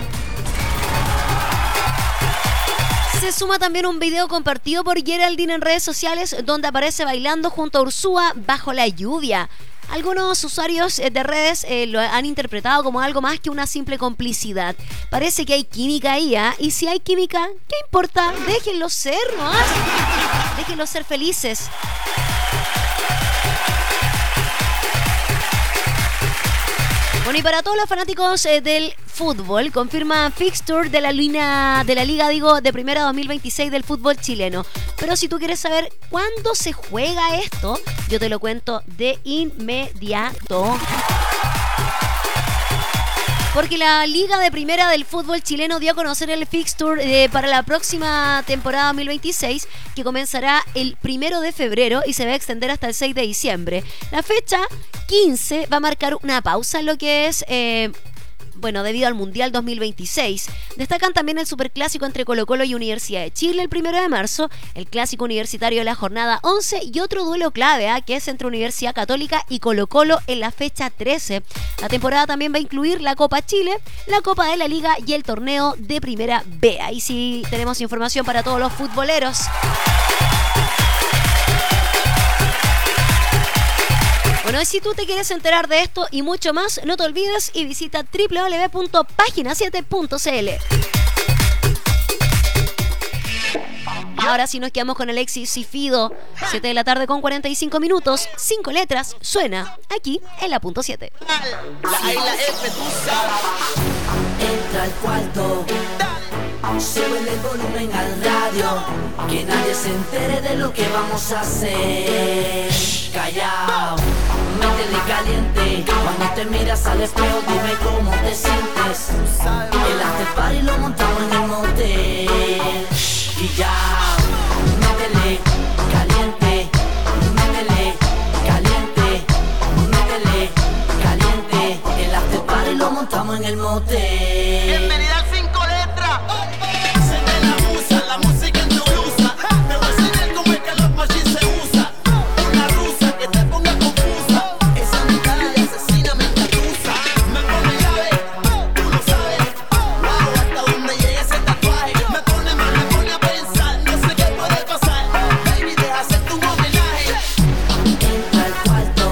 Se suma también un video compartido por Geraldine en redes sociales donde aparece bailando junto a Ursúa bajo la lluvia. Algunos usuarios de redes eh, lo han interpretado como algo más que una simple complicidad. Parece que hay química ahí, ¿eh? Y si hay química, ¿qué importa? Déjenlos ser, ¿no? Déjenlos ser felices. Bueno, y para todos los fanáticos eh, del fútbol, confirma fixture de la, línea, de la Liga, digo, de Primera dos mil veintiséis del fútbol chileno. Pero si tú quieres saber cuándo se juega esto, yo te lo cuento de inmediato. Porque la Liga de Primera del fútbol chileno dio a conocer el fixture eh, para la próxima temporada dos mil veintiséis, que comenzará el primero de febrero y se va a extender hasta el seis de diciembre. La fecha quince va a marcar una pausa en lo que es... Eh, bueno, debido al Mundial dos mil veintiséis. Destacan también el superclásico entre Colo-Colo y Universidad de Chile el primero de marzo, el clásico universitario de la jornada once y otro duelo clave, ¿eh? que es entre Universidad Católica y Colo-Colo en la fecha trece. La temporada también va a incluir la Copa Chile, la Copa de la Liga y el torneo de Primera B. Ahí sí tenemos información para todos los futboleros. Bueno, y si tú te quieres enterar de esto y mucho más, no te olvides y visita doble u doble u doble u punto página siete punto c l. Ahora sí nos quedamos con Alexis y Fido. siete de la tarde con cuarenta y cinco minutos. Cinco letras. Suena aquí en la punto siete. La A y la F, tú sabes. Entra al cuarto. Sube el volumen al radio. Que nadie se entere de lo que vamos a hacer. Callao, métele caliente. Cuando te miras al espejo, dime cómo te sientes. El after party lo montamos en el motel. Y ya, métele caliente, métele caliente, métele caliente. El after party lo montamos en el motel. Bienvenida al cinco letras. Se me la musa, la música en tu blusa. Te voy a enseñar cómo es que los machis se usa. Una rusa que te ponga confusa. Esa mitad de asesina me encatusa. Me pone llave, tú lo sabes. Wow, hasta donde llegue ese tatuaje. Me pone mal, me pone a pensar. No sé qué puede pasar. Baby, deja hacerte un homenaje. Entra al cuarto.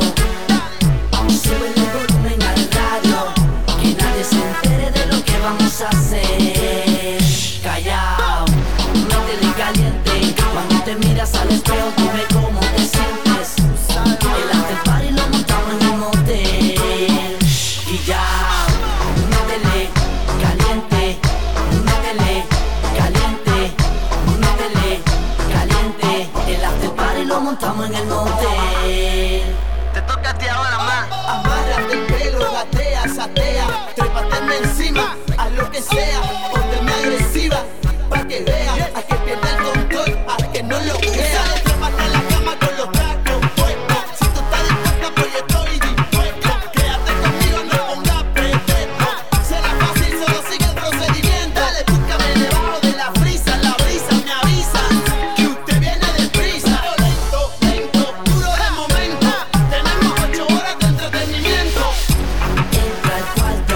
Sube el volumen al radio. Que nadie se entere de lo que vamos a hacer. Callao, métele caliente. Cuando te miras al espejo, dime cómo te sientes. El after party lo montamos en el motel. Y ya, métele caliente, métele caliente, métele caliente. El after party lo montamos en el motel. Te toca a ti ahora más. Amárrate el pelo, gatea, satea. Trépateme encima, haz lo que sea. Pónteme agresiva, pa' que vea. A que pierda el control, a que no lo crea. Trépate en la cama con los tacos puestos. Si tú estás dispuesta, pues yo estoy dispuesto. Quédate conmigo, no pongas pretexto. Será fácil, solo sigue el procedimiento. Dale, búscame debajo de la brisa. La brisa me avisa que usted viene deprisa. Lento, lento, duro de momento. Tenemos ocho horas de entretenimiento. Entra al cuarto.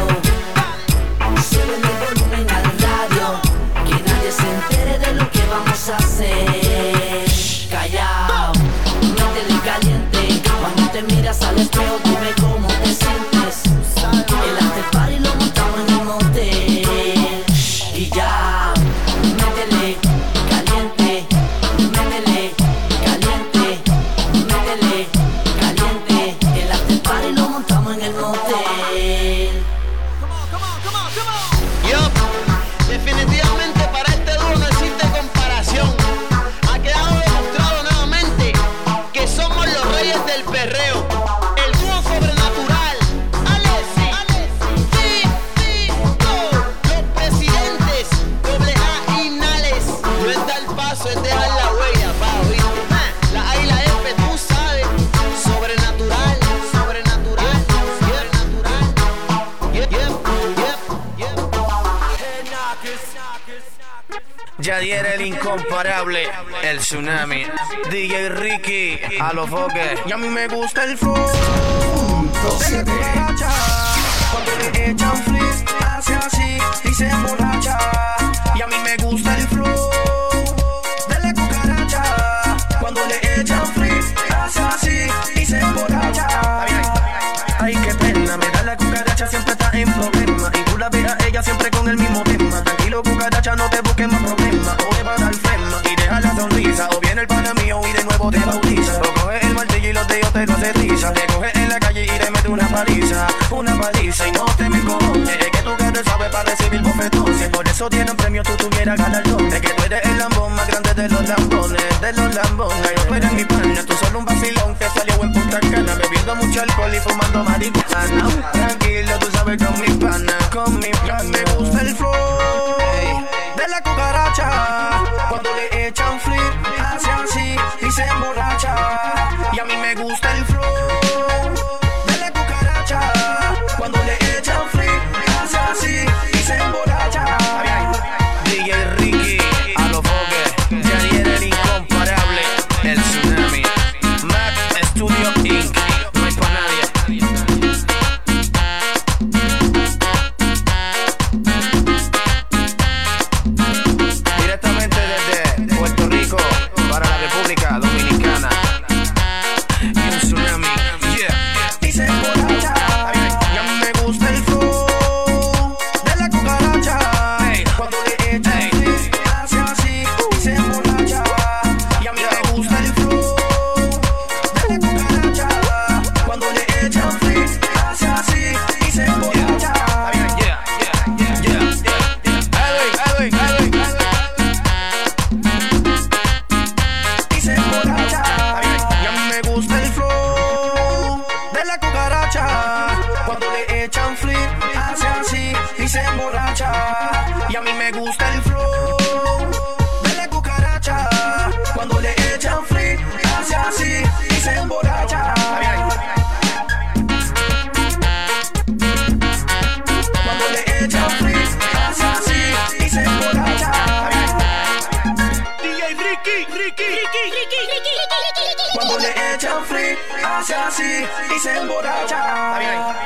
Sube el volumen al radio. Que nadie se entere de lo que vamos a hacer. Callao, métele caliente. Cuando te miras al espejo, dime cómo te sientes. El after party lo montamos en el motel. Y ya, métele caliente, métele caliente, métele caliente. El after party lo montamos en el motel. Yo, definitivamente para este dúo no existe comparación. Ha quedado demostrado nuevamente que somos los reyes del perreo. El dúo sobrenatural. Alexis, Fido, los presidentes, doble A y Nales. No es dar paso, es dejar la huella, pa, ¿oíste? La A y la F, tú sabes. Sobrenatural, sobrenatural, sobrenatural. Yep, yep, yep, yep. Yadier el incomparable, el tsunami, D J Ricky, a los foques. Y a mí me gusta el flow. Cuando le echan flip, hace así y se emborracha. Y a mí me gusta el flow de la cucaracha. Cuando le echan flip, hace así y se emborracha. Ay, qué pena, me da la cucaracha, siempre está en problema. Y tú la ves a ella siempre con el mismo tema. Tranquilo, cucaracha, no te busques más problemas. O te va a dar flema y deja la sonrisa. O viene el pana mío y de nuevo te bautiza. O coge el martillo y los dedos te lo aterriza. Te coge en la calle y te mete una paliza. Una paliza y no te me cojones. Es que tú que sabes para recibir bofetones. Por eso tiene un premio, tú tuvieras galardón. Es que tú eres el lambón más grande de los lambones. De los lambones. Tú eres mi pana, tú solo un vacilón que salió en Punta Cana. Bebiendo mucho alcohol y fumando marihuana. Tranquilo, tú sabes con mi pana. Con mi pana. Me gusta el flow de la cucaracha. Cuando le echan flip, hace así y se emborracha. Y a mí me gusta el flow de la cucaracha. Cuando le echan flip, hace así y se emborracha. D J Ricky, a los foques. Yadier el incomparable, el tsunami. Mac Studio Incorporated. No hay pa' nadie. y se emborracha. Y a mí me gusta el flow de la cucaracha. Cuando le echan free, hace así y se emborracha. Cuando le echan free, hace así y se emborracha. D J Ricky, Ricky, Ricky, Ricky, Ricky, Ricky. Cuando le echan free, hace así y se emborracha.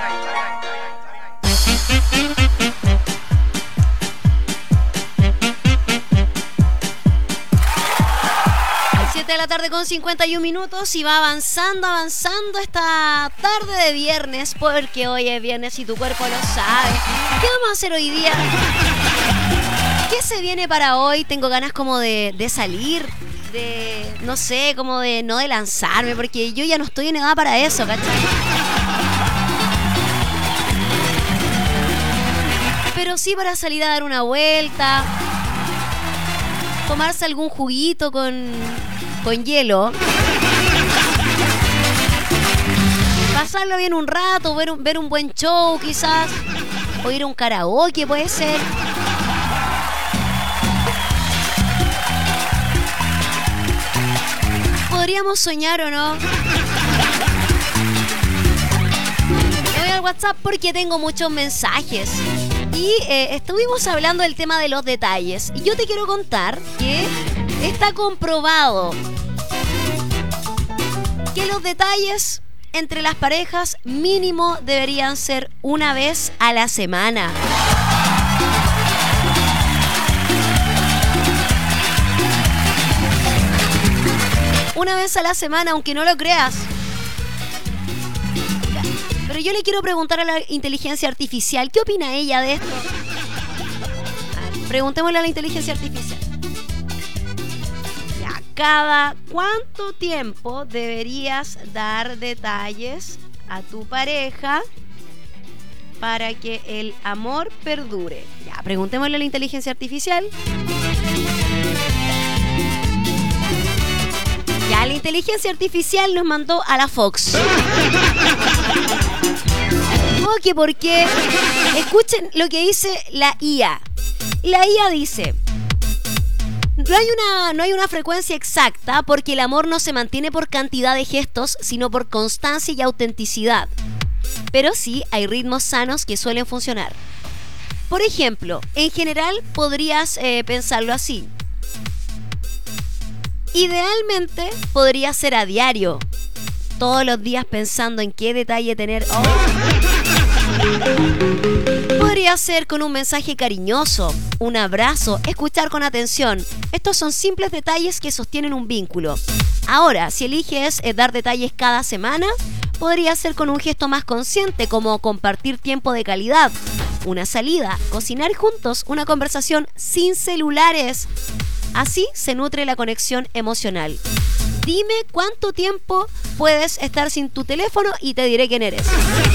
siete de la tarde con cincuenta y un minutos y va avanzando, avanzando esta tarde de viernes, porque hoy es viernes y tu cuerpo lo sabe. ¿Qué vamos a hacer hoy día? ¿Qué se viene para hoy? Tengo ganas como de, de salir, de, no sé, como de, no de lanzarme, porque yo ya no estoy en edad para eso, ¿cachai? Pero sí para salir a dar una vuelta, tomarse algún juguito con, con hielo, pasarlo bien un rato, ver un, ver un buen show quizás, o ir a un karaoke puede ser. Podríamos soñar, ¿o no? Me voy al WhatsApp porque tengo muchos mensajes. Y eh, estuvimos hablando del tema de los detalles. Y yo te quiero contar que está comprobado que los detalles entre las parejas mínimo deberían ser una vez a la semana. Una vez a la semana, aunque no lo creas. Pero yo le quiero preguntar a la inteligencia artificial, ¿qué opina ella de esto? A ver, preguntémosle a la inteligencia artificial. Ya, ¿cada cuánto tiempo deberías dar detalles a tu pareja para que el amor perdure? Ya, preguntémosle a la inteligencia artificial. Ya, la inteligencia artificial nos mandó a la Fox. ¿Cómo que por qué? Escuchen lo que dice la I A. La I A dice: no hay una, no hay una frecuencia exacta porque el amor no se mantiene por cantidad de gestos, sino por constancia y autenticidad. Pero sí hay ritmos sanos que suelen funcionar. Por ejemplo, en general podrías eh, pensarlo así. Idealmente podría ser a diario, todos los días pensando en qué detalle tener. Oh. Podría ser con un mensaje cariñoso, un abrazo, escuchar con atención. Estos son simples detalles que sostienen un vínculo. Ahora, si eliges eh, dar detalles cada semana, podría ser con un gesto más consciente, como compartir tiempo de calidad, una salida, cocinar juntos, una conversación sin celulares. Así se nutre la conexión emocional. Dime cuánto tiempo puedes estar sin tu teléfono y te diré quién eres.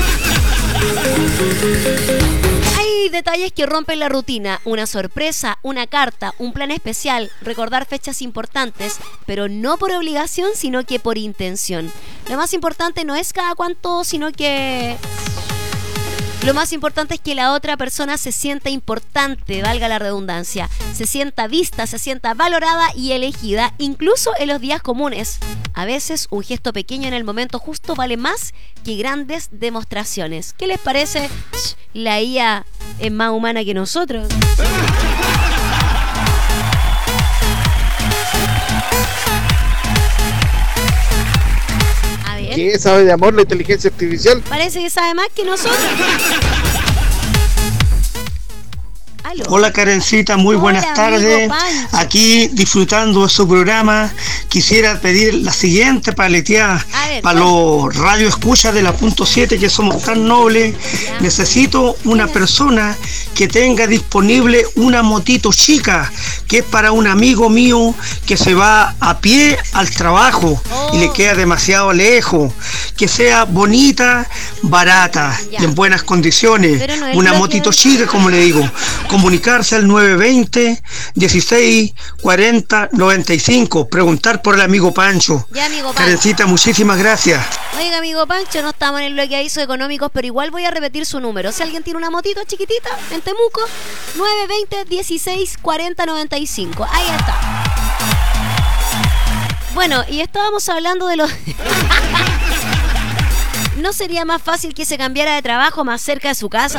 Hay detalles que rompen la rutina. Una sorpresa, una carta, un plan especial, recordar fechas importantes, pero no por obligación, sino que por intención. Lo más importante no es cada cuánto, sino que... Lo más importante es que la otra persona se sienta importante, valga la redundancia, se sienta vista, se sienta valorada y elegida, incluso en los días comunes. A veces un gesto pequeño en el momento justo vale más que grandes demostraciones. ¿Qué les parece? La I A es más humana que nosotros. ¿Qué sabe de amor la inteligencia artificial? Parece que sabe más que nosotros. Aló. Hola Karencita, muy Hola, buenas tardes. Aquí disfrutando de su programa. Quisiera pedir la siguiente paleteada para los radio escuchas de la punto siete, que somos tan nobles. Ya. Necesito una persona que tenga disponible una motito chica, que es para un amigo mío que se va a pie al trabajo oh. y le queda demasiado lejos. Que sea bonita, barata ya. y en buenas condiciones. No una motito que... chica, como le digo, comunicarse al nueve veinte, dieciséis, cuarenta, noventa y cinco, preguntar por el amigo Pancho. Ya, amigo Pancho. Karencita, muchísimas gracias. Oiga, amigo Pancho, no estamos en el bloque de avisos económicos, pero igual voy a repetir su número. Si alguien tiene una motito chiquitita en Temuco, nueve veinte, dieciséis, cuarenta, noventa y cinco. Ahí está. Bueno, y estábamos hablando de los... ¿No sería más fácil que se cambiara de trabajo más cerca de su casa?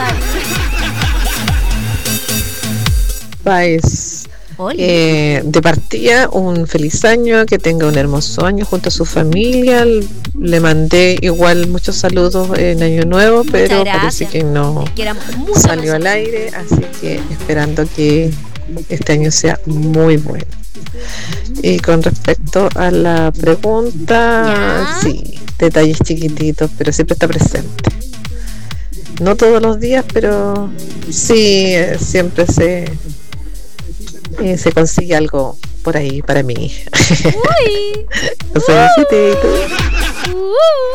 Paez, eh, de partida, un feliz año, que tenga un hermoso año junto a su familia. Le mandé igual muchos saludos en Año Nuevo, pero parece que no salió al aire, así que esperando que este año sea muy bueno. Y con respecto a la pregunta, ¿ya? Sí, detalles chiquititos, pero siempre está presente. No todos los días, pero sí, eh, siempre se eh, se consigue algo por ahí para mí. Uy. Los felicito. Uh.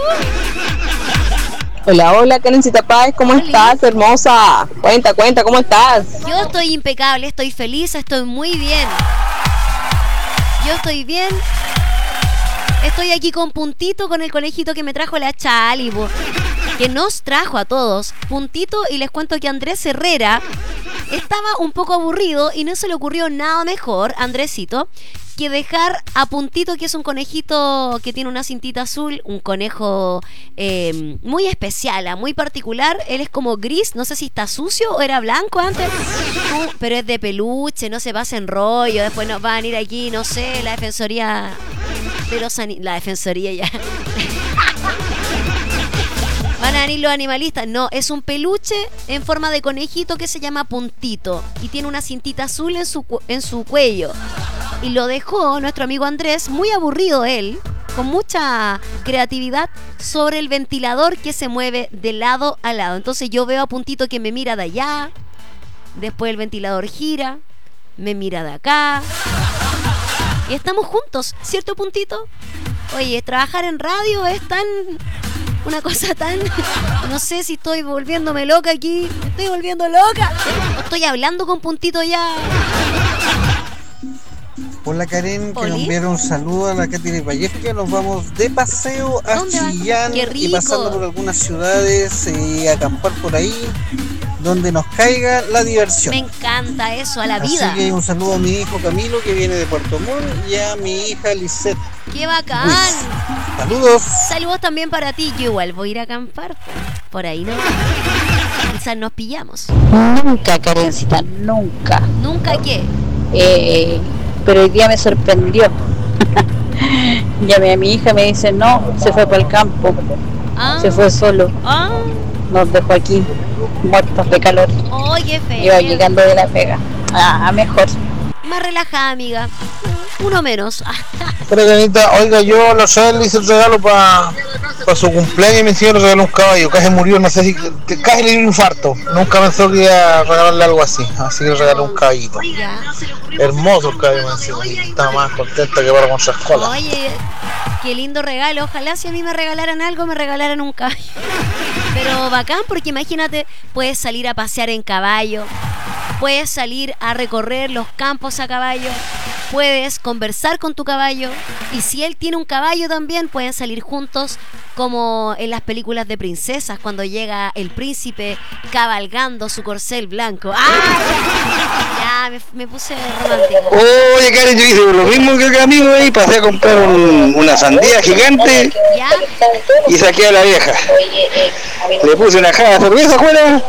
Hola, hola, Karencita Páez, ¿cómo hola. Estás, hermosa? Cuenta, cuenta, ¿cómo estás? Yo estoy impecable, estoy feliz, estoy muy bien. Yo estoy bien. Estoy aquí con Puntito, con el conejito que me trajo la Chali, bo, que nos trajo a todos. Puntito, y les cuento que Andrés Herrera estaba un poco aburrido y no se le ocurrió nada mejor, Andresito, que dejar a Puntito, que es un conejito que tiene una cintita azul, un conejo eh, muy especial, muy particular. Él es como gris, no sé si está sucio o era blanco antes, uh, pero es de peluche, no se pasa en rollo. Después nos van a ir aquí, no sé, la defensoría de los ani- la defensoría ya van a venir los animalistas. No, es un peluche en forma de conejito que se llama Puntito y tiene una cintita azul en su, cu- en su cuello. Y lo dejó nuestro amigo Andrés, muy aburrido él, con mucha creatividad, sobre el ventilador que se mueve de lado a lado. Entonces yo veo a Puntito que me mira de allá, después el ventilador gira, me mira de acá, y estamos juntos, ¿cierto, Puntito? Oye, trabajar en radio es tan... una cosa tan... no sé si estoy volviéndome loca aquí. Me estoy volviendo loca. Estoy hablando con Puntito ya. Hola, Karen, que nos enviaron un saludo a la Katy de Vallejo. Nos vamos de paseo a Chillán y pasando por algunas ciudades y eh, acampar por ahí donde nos caiga la diversión. Me encanta eso, a la vida. Así que un saludo a mi hijo Camilo, que viene de Puerto Montt, y a mi hija Lisette. ¡Qué bacán! Luis. Saludos. Saludos también para ti. Yo igual voy a ir a acampar por ahí, ¿no? Quizás nos pillamos. Nunca, Karencita, nunca. ¿Nunca qué? Eh, pero hoy día me sorprendió. Llamé a mi hija, me dice, no, se fue para el campo. Ah. Se fue solo. Ah. Nos dejó aquí, muertos de calor. ¡Oh, qué feo! Iba llegando de la pega. Ah, mejor. Más relajada, amiga. Uno menos. Pero, Canita, oiga, yo lo sé, le hice el regalo para pa su cumpleaños y me hicieron le regaló un caballo. Casi murió, no sé si... casi le dio un infarto. Nunca pensó que iba a regalarle algo así. Así que le regaló un caballito. Ya. Hermoso el caballo, me encima. Estaba más contenta que para con su escuela. Oye, qué lindo regalo. Ojalá si a mí me regalaran algo, me regalaran un caballo. Pero bacán, porque imagínate, puedes salir a pasear en caballo, puedes salir a recorrer los campos a caballo, puedes conversar con tu caballo, y si él tiene un caballo también, pueden salir juntos, como en las películas de princesas, cuando llega el príncipe cabalgando su corcel blanco. ¡Ah! Ya, me, me puse romántica. Oye, Karen, yo hice lo mismo que el amigo ahí, pasé a comprar un, una sandía gigante. ¿Ya? Y saqué a la vieja. Le puse una caja de cerveza afuera